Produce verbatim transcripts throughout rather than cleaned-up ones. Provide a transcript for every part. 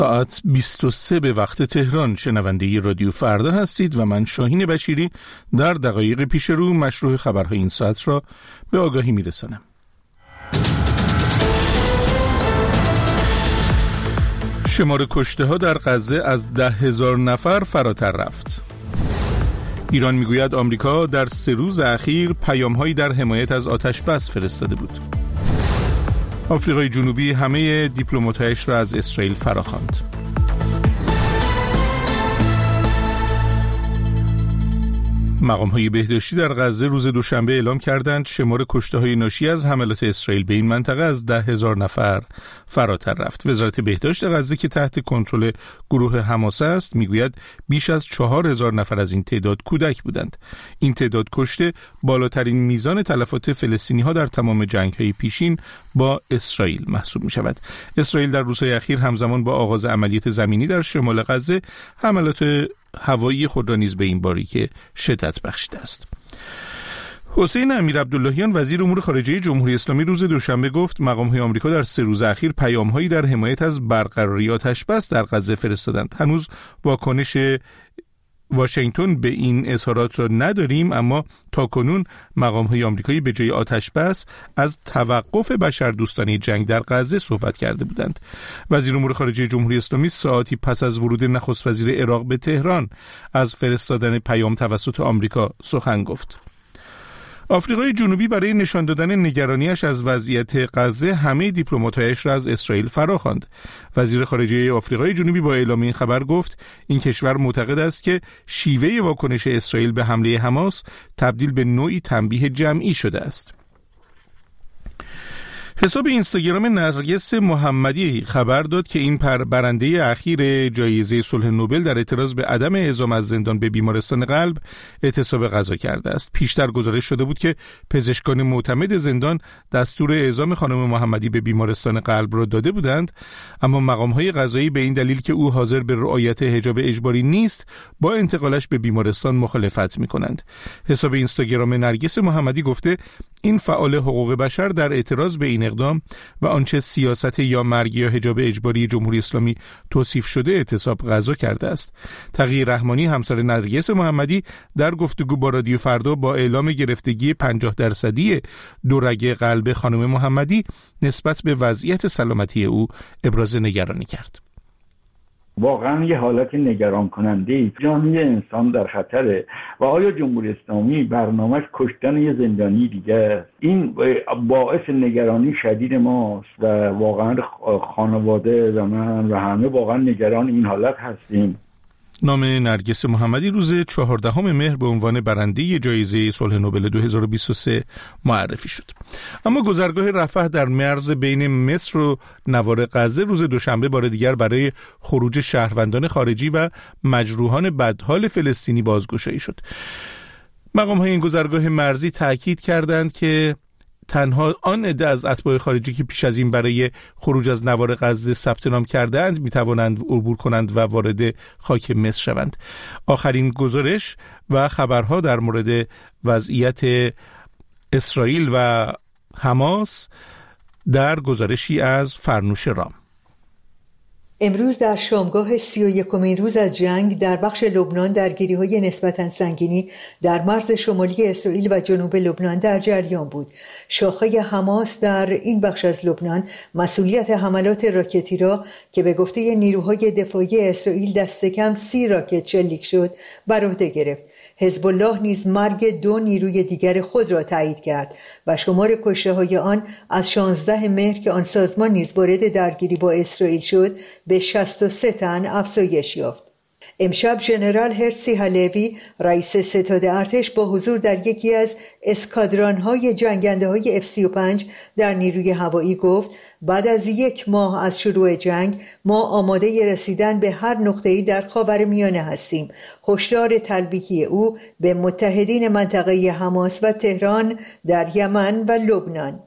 ساعت بیست و سه به وقت تهران شنونده رادیو فردا هستید و من شاهین بشیری در دقایق پیش رو مشروع خبرهای این ساعت را به آگاهی میرسانم. شمار کشته ها در غزه از ده هزار نفر فراتر رفت. ایران میگوید آمریکا در سه روز اخیر پیام‌هایی در حمایت از آتش بس فرستاده بود. آفریقای جنوبی همه دیپلمات‌هایش را از اسرائیل فراخواند. مقام‌های بهداشتی در غزه روز دوشنبه اعلام کردند شمار کشته‌های ناشی از حملات اسرائیل به این منطقه از ده هزار نفر فراتر رفت. وزارت بهداشت غزه که تحت کنترل گروه حماس است میگوید بیش از چهار هزار نفر از این تعداد کودک بودند. این تعداد کشته بالاترین میزان تلفات فلسطینی‌ها در تمام جنگ‌های پیشین با اسرائیل محسوب می‌شود. اسرائیل در روزهای اخیر همزمان با آغاز عملیات زمینی در شمال غزه حملات هوایی خود را نیز به این باریکه شدت بخشیده است. حسین امیرعبداللهیان وزیر امور خارجه جمهوری اسلامی روز دوشنبه گفت مقام‌های آمریکا در سه روز اخیر پیام‌هایی در حمایت از برقراری آتش بس در غزه فرستادند. هنوز واکنش واشنگتن به این اظهارات را نداریم، اما تاکنون مقام‌های آمریکایی به جای آتش بس از توقف بشردوستانه جنگ در غزه صحبت کرده بودند. وزیر امور خارجه جمهوری اسلامی ساعتی پس از ورود نخست وزیر عراق به تهران از فرستادن پیام توسط آمریکا سخن گفت. آفریقای جنوبی برای نشان دادن نگرانیش از وضعیت غزه همه دیپلمات‌هایش را از اسرائیل فراخواند. وزیر خارجه آفریقای جنوبی با اعلام این خبر گفت این کشور معتقد است که شیوه واکنش اسرائیل به حمله حماس تبدیل به نوعی تنبیه جمعی شده است. حساب اینستاگرام نرگس محمدی خبر داد که این برنده اخیر جایزه صلح نوبل در اعتراض به عدم اعزام از زندان به بیمارستان قلب اعتصاب غذا کرده است. پیشتر گزارش شده بود که پزشکان معتمد زندان دستور اعزام خانم محمدی به بیمارستان قلب را داده بودند، اما مقام‌های قضایی به این دلیل که او حاضر به رعایت حجاب اجباری نیست با انتقالش به بیمارستان مخالفت می‌کنند. حساب اینستاگرام نرگس محمدی گفته این فعال حقوق بشر در اعتراض به این اقدام و آنچه سیاست یا مرگ یا حجاب اجباری جمهوری اسلامی توصیف شده اعتصاب غذا کرده است. تقی رحمانی همسر نرگس محمدی در گفتگو با رادیو فردا با اعلام گرفتگی پنجاه درصدی دو رگ قلب خانم محمدی نسبت به وضعیت سلامتی او ابراز نگرانی کرد. واقعا یه حالت نگران کننده ای، جان یه انسان در خطره و آیا جمهوری اسلامی برنامه‌اش کشتن یه زندانی دیگه است؟ این باعث نگرانی شدید ماست و واقعا خانواده و من و همه واقعا نگران این حالت هستیم. نام نرگس محمدی روز چهاردهم مهر به عنوان برنده جایزه صلح نوبل دو هزار و بیست و سه معرفی شد. اما گذرگاه رفح در مرز بین مصر و نوار غزه روز دوشنبه بار دیگر برای خروج شهروندان خارجی و مجروحان بدحال فلسطینی بازگشایی شد. مقام‌های این گذرگاه مرزی تاکید کردند که تنها آن عده از اتباع خارجی که پیش از این برای خروج از نوار غزه ثبت نام کردند میتوانند عبور کنند و وارد خاک مصر شوند. آخرین گزارش و خبرها در مورد وضعیت اسرائیل و حماس در گزارشی از فرنوش رام. امروز در شامگاه سی و یکمین روز از جنگ در بخش لبنان درگیری‌های نسبتاً سنگینی در مرز شمالی اسرائیل و جنوب لبنان در جریان بود. شاخه حماس در این بخش از لبنان مسئولیت حملات راکتی را که به گفته نیروهای دفاعی اسرائیل دست کم سی راکت شلیک شد بر عهده گرفت. حزب الله نیز مرگ دو نیروی دیگر خود را تایید کرد و شمار کشته‌های آن از شانزده مهر که آن سازمان نیز وارد درگیری با اسرائیل شد به شصت و سه تن افزایش یافت. امشب ژنرال هرسی هلوی رئیس ستاد ارتش با حضور در یکی از اسکادران‌های جنگنده‌های اف سی و پنج در نیروی هوایی گفت بعد از یک ماه از شروع جنگ ما آماده رسیدن به هر نقطه‌ای در خاورمیانه هستیم. هشدار تلبیکی او به متحدین منطقه حماس و تهران در یمن و لبنان.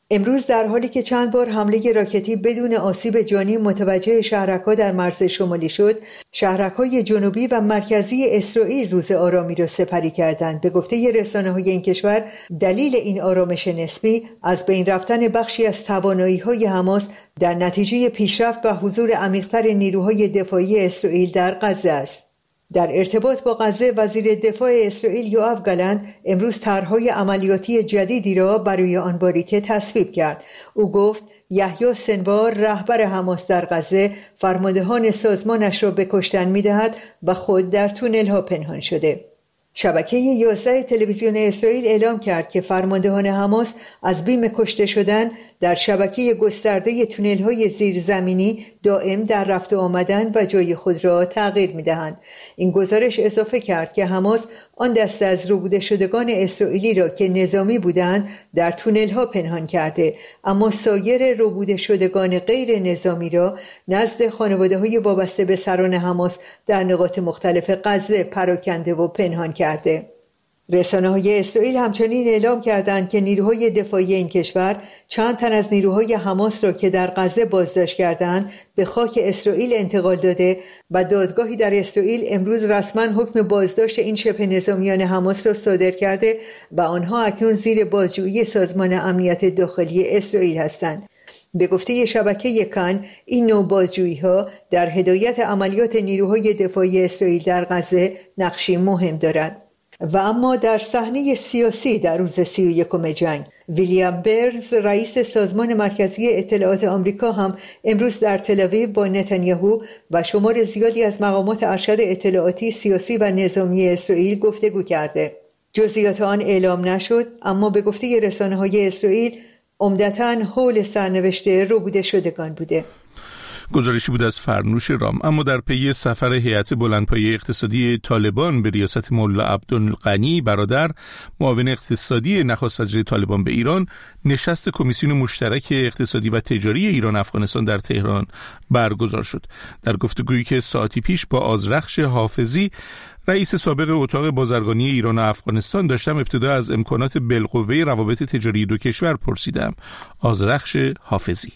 امروز در حالی که چند بار حمله راکتی بدون آسیب جانی متوجه شهرک‌ها در مرز شمالی شد، شهرک‌های جنوبی و مرکزی اسرائیل روز آرامی را سپری کردند. به گفته رسانه‌های این کشور، دلیل این آرامش نسبی از بین رفتن بخشی از توانایی‌های حماس در نتیجه پیشرفت و حضور عمیق‌تر نیروهای دفاعی اسرائیل در غزه است. در ارتباط با غزه، وزیر دفاع اسرائیل یوآف گالنت امروز طرح‌های عملیاتی جدیدی را برای آن باریکه تصویب کرد. او گفت یحیی سنوار، رهبر حماس در غزه، فرماندهان سازمانش را به کشتن می‌دهد و خود در تونل‌ها پنهان شده. شبکه یازده تلویزیون اسرائیل اعلام کرد که فرماندهان حماس از بیم کشته شدن در شبکه گسترده تونل‌های زیرزمینی دائم در رفت و آمدن و جای خود را تغییر می‌دهند. این گزارش اضافه کرد که حماس آن دسته از ربوده شدگان اسرائیلی را که نظامی بودند در تونل‌ها پنهان کرده، اما سایر ربوده شدگان غیر نظامی را نزد خانواده‌های وابسته به سران حماس در نقاط مختلف غزه پراکنده و پنهان کرده. رسانه‌های اسرائیل همچنین اعلام کردند که نیروهای دفاعی این کشور چند تن از نیروهای حماس را که در غزه بازداشت کردند به خاک اسرائیل انتقال داده و دادگاهی در اسرائیل امروز رسما حکم بازداشت این شبه نظامیان حماس را صادر کرده و آنها اکنون زیر بازجویی سازمان امنیت داخلی اسرائیل هستند. به گفته شبکه کان، این نوع بازجویی‌ها در هدایت عملیات نیروهای دفاعی اسرائیل در غزه نقشی مهم دارد. و اما در صحنه سیاسی در روز سی و یکم جنگ، ویلیام برنز، رئیس سازمان مرکزی اطلاعات آمریکا، هم امروز در تل‌آویو با نتانیاهو و شمار زیادی از مقامات ارشد اطلاعاتی، سیاسی و نظامی اسرائیل گفتگو کرده. جزئیات آن اعلام نشد، اما به گفته رسانه‌های اسرائیل عمدتاً حول سرنوشت ربوده شدگان بوده. گزارشی بود از فرنوش رام. اما در پی سفر هیئت بلندپایه اقتصادی طالبان به ریاست ملا عبدالغنی برادر، معاون اقتصادی نخست وزیر طالبان به ایران، نشست کمیسیون مشترک اقتصادی و تجاری ایران افغانستان در تهران برگزار شد. در گفتگویی که ساعتی پیش با آذرخش حافظی، رئیس سابق اتاق بازرگانی ایران و افغانستان، داشتم ابتدا از امکانات بالقوه روابط تجاری دو کشور پرسیدم. آذرخش حافظی: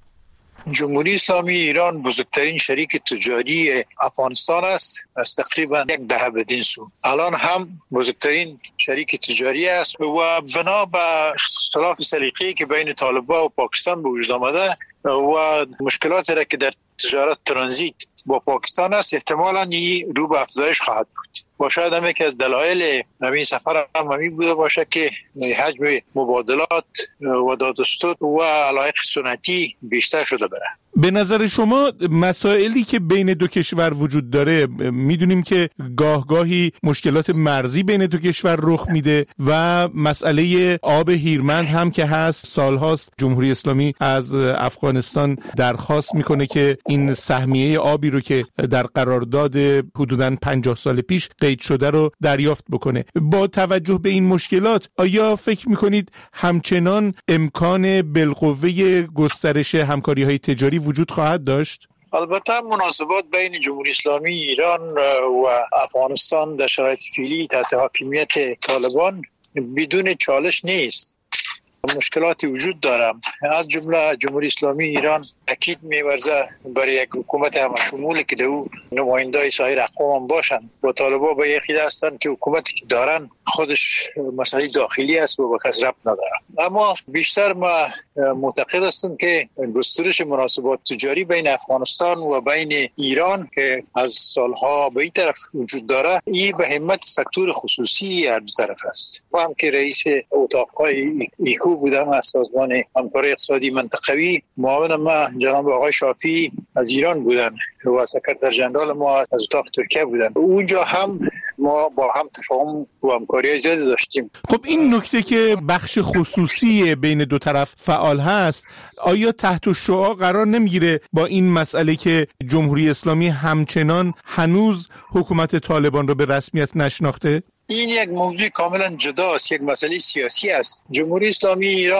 جمهوری اسلامی ایران بزرگترین شریک تجاری افغانستان است از تقریبا یک دهه بدین سو. الان هم بزرگترین شریک تجاری است و بنا به اختلاف سلیقه‌ای که بین طالبان و پاکستان به وجود آمده و مشکلاتی را که در تجارت ترانزیت با پاکستان است، احتمالاً این رو به افزایش خواهد بود. و شاید هم یکی از دلایل همین سفر هم همین بوده باشه که حجم مبادلات و دادستود و علایق سنتی بیشتر شده بره. به نظر شما مسائلی که بین دو کشور وجود داره، میدونیم که گاه گاهی مشکلات مرزی بین دو کشور رخ میده و مسئله آب هیرمند هم که هست، سالهاست جمهوری اسلامی از افغانستان درخواست میکنه که این سهمیه آبی رو که در قرارداد حدوداً پنجاه سال پیش قید شده رو دریافت بکنه. با توجه به این مشکلات، آیا فکر میکنید همچنان امکان بالقوه گسترش همکاری‌های تجاری وجود خواهد داشت؟ البته مناسبات بین جمهوری اسلامی ایران و افغانستان در شرایط فعلی تحت حاکمیت طالبان بدون چالش نیست. مشکلاتی وجود دارم، از جمله جمهوری اسلامی ایران اکید می‌ورزه برای یک حکومت همشمولی که دو نمایندای سایر اقوام باشن و طالبان به یک عقیده هستند که حکومتی که دارن خودش مسئله داخلی است و به کس ربط نداره. اما بیشتر ما معتقد هستم که گسترش مناسبات تجاری بین افغانستان و بین ایران که از سالها به این طرف وجود داره، این به همت سکتور خصوصی هر دو طرف است. و هم که رئیس اتاق‌های ایکو بودم از سازمان همکاری اقتصادی منطقوی، معاون ما جناب آقای شافی از ایران بودن و سکرتر ژنرال ما از اتاق ترکیه بودن. اونجا هم ما با هم تفاهم و همکاری زیادی داشتیم. خب این نکته که بخش خصوصی بین دو طرف فعال هست، آیا تحت الشعاع قرار نمیگیره با این مسئله که جمهوری اسلامی همچنان هنوز حکومت طالبان رو به رسمیت نشناخته؟ این یک موضوع کاملا جداست، یک مسئله سیاسی است. جمهوری اسلامی ایران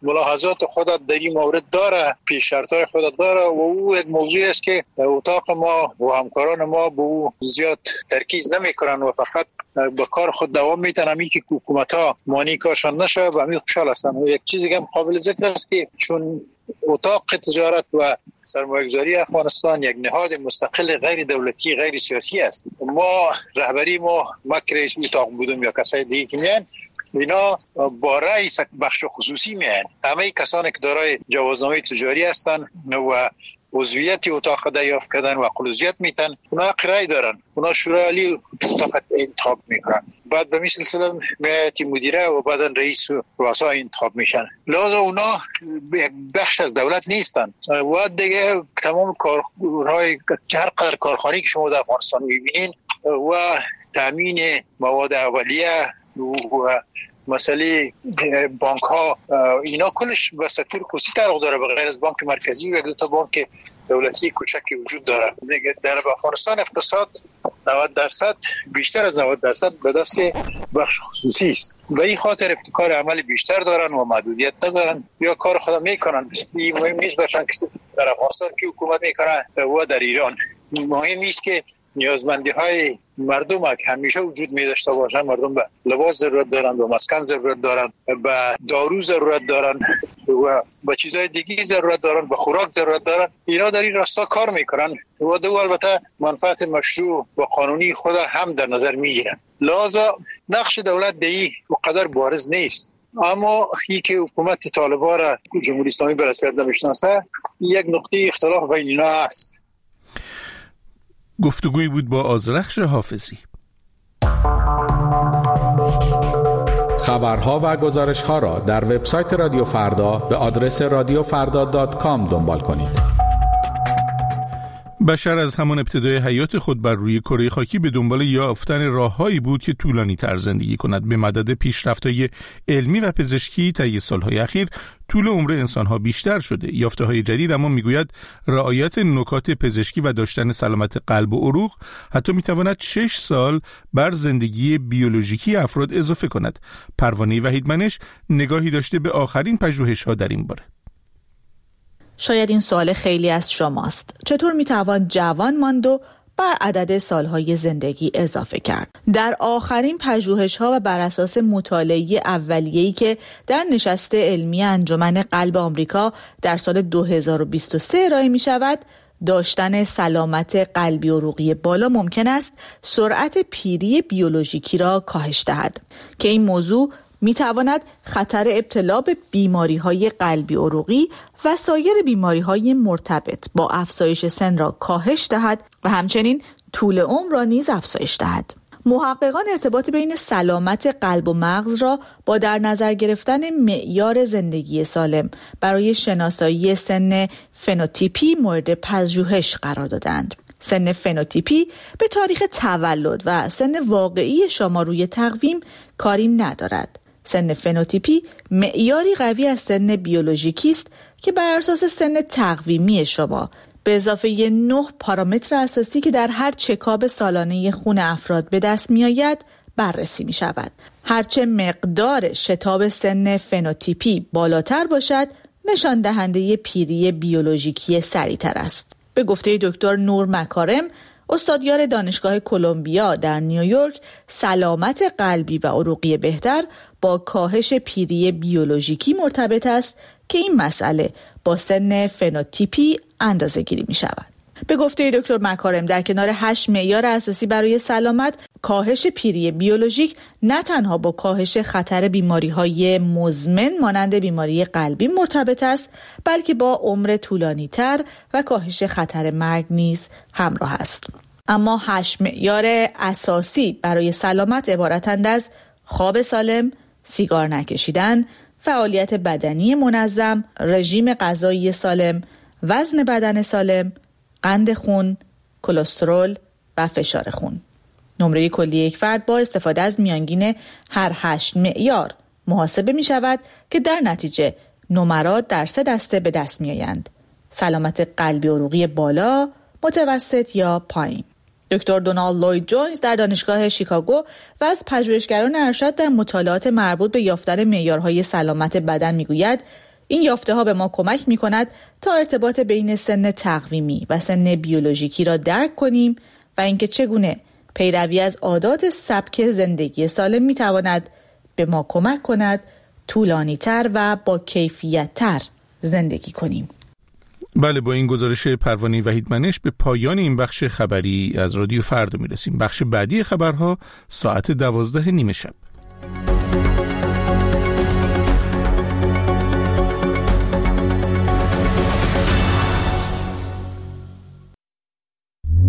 ملاحظات خودت در این مورد داره، پیش شرطهای خودت داره و او یک موضوع است که اتاق ما و همکاران ما به او زیاد ترکیز نمیکنن و فقط به کار خود دوام میتن. همی که حکومت ها مانی کارشان نشه و همی خوشحال هستن. و یک چیزی که قابل ذکر است که چون اتاق تجارت و سرمایه‌گذاری افغانستان یک نهاد مستقل غیر دولتی غیر سیاسی است، ما رهبری ما مکرش اتاق بودم یا کسای دیگه که میان اینا با رئیس بخش خصوصی میان. همه کسانی که دارای جوازنامه تجاری هستن و عضویت اتاق دریافت کردن و خلوصیت میتن، اونا رای دارن، اونا شورای عالی اتاق انتخاب میکنن، بعد به مثل سلام میتی مدیره و بعدا رئیس و رؤسا انتخاب میشن. لازم اونا بخش از دولت نیستن و دیگه تمام کارهای هر قدر کارخانه‌ای که شما در افغانستان میبینین و تامین مواد اولیه و مسئله بانک ها اینا کلش به سکتور خصوصی تعلق داره، به غیر از بانک مرکزی و یک دو تا بانک دولتی کوچکی وجود داره. در افغانستان اقتصاد نود درصد بیشتر از نود درصد به دست بخش خصوصی است و این خاطر ابتکار عمل بیشتر دارن و محدودیت ندارن یا کار خود میکنن. این مهم نیست باشن که در افغانستان که حکومت میکنه و در ایران. مهم نیست که نیازمندی های مردم که همیشه وجود می داشته باشن. مردم به لباس ضرورت دارن، به مسکن ضرورت دارن، به دارو ضرورت دارن و به چیزهای دیگه ضرورت دارن، به خوراک ضرورت دارن. اینا در این راستا کار میکنن و دو البته منفعت مشروع و قانونی خود هم در نظر میگیرن. لذا نقش دولت دی و قدر بارز نیست، اما این که حکومت طالبان را جمهوری اسلامی به رسمیت نمیشناسه یک نقطه اختلاف بین اینا است. گفتگویی بود با آذرخش حافظی. خبرها و گزارش‌ها را در وبسایت رادیو فردا به آدرس رادیو فردا دات کام دنبال کنید. بشر از همان ابتدای حیات خود بر روی کره خاکی به دنبال یافتن راههایی بود که طولانی تر زندگی کند. به مدد پیشرفت‌های علمی و پزشکی طی سالهای اخیر طول عمر انسان‌ها بیشتر شده. یافته‌های جدید اما میگوید رعایت نکات پزشکی و داشتن سلامت قلب و عروق حتی میتواند شش سال بر زندگی بیولوژیکی افراد اضافه کند. پروانه وحیدمنش نگاهی داشته به آخرین پژوهش‌ها در این باره. شاید این سوال خیلی از شماست. چطور میتوان جوان ماند و بر عدد سالهای زندگی اضافه کرد؟ در آخرین پژوهش‌ها و بر اساس مطالعه اولیه‌ای که در نشست علمی انجمن قلب آمریکا در سال دو هزار و بیست و سه ارائه می‌شود، داشتن سلامت قلبی و عروقی بالا ممکن است سرعت پیری بیولوژیکی را کاهش دهد که این موضوع می تواند خطر ابتلا به بیماری‌های قلبی عروقی و سایر بیماری‌های مرتبط با افزایش سن را کاهش دهد و همچنین طول عمر را نیز افزایش دهد. محققان ارتباط بین سلامت قلب و مغز را با در نظر گرفتن معیار زندگی سالم برای شناسایی سن فنوتیپی مورد پژوهش قرار دادند. سن فنوتیپی به تاریخ تولد و سن واقعی شما روی تقویم کاری ندارد. سن فنوتیپی معیاری قوی از سن بیولوژیکی است که بر اساس سن تقویمی شما به اضافه نه پارامتر اساسی که در هر چکاب سالانه خون افراد به دست می آید بررسی می شود. هرچه مقدار شتاب سن فنوتیپی بالاتر باشد، نشان دهنده پیری بیولوژیکی سریعتر است. به گفته دکتر نور مکارم، استادیار دانشگاه کلمبیا در نیویورک، سلامت قلبی و عروقی بهتر با کاهش پیری بیولوژیکی مرتبط است که این مسئله با سن فنوتیپی اندازه‌گیری می شود. به گفته دکتر مکارم، در کنار هشت معیار اساسی برای سلامت، کاهش پیری بیولوژیک نه تنها با کاهش خطر بیماری‌های مزمن مانند بیماری قلبی مرتبط است، بلکه با عمر طولانی‌تر و کاهش خطر مرگ نیز همراه است. اما هشت معیار اساسی برای سلامت عبارتند از خواب سالم، سیگار نکشیدن، فعالیت بدنی منظم، رژیم غذایی سالم، وزن بدن سالم، قند خون، کلسترول و فشار خون. نمره کلی یک فرد با استفاده از میانگین هر هشت معیار محاسبه می شود که در نتیجه نمرات در سه دسته به دست می آیند: سلامت قلبی و عروقی بالا، متوسط یا پایین. دکتر دونالد لوید جونز در دانشگاه شیکاگو و از پژوهشگران ارشد در مطالعات مربوط به یافتن معیارهای سلامت بدن میگوید این یافته ها به ما کمک می کند تا ارتباط بین سن تقویمی و سن بیولوژیکی را درک کنیم و اینکه چگونه پیروی از عادات سبک زندگی سالم می تواند به ما کمک کند طولانی تر و با کیفیت تر زندگی کنیم. بله، با این گزارش پروانه وحیدمنش به پایان این بخش خبری از رادیو فردا می رسیم. بخش بعدی خبرها ساعت دوازده نیم شب.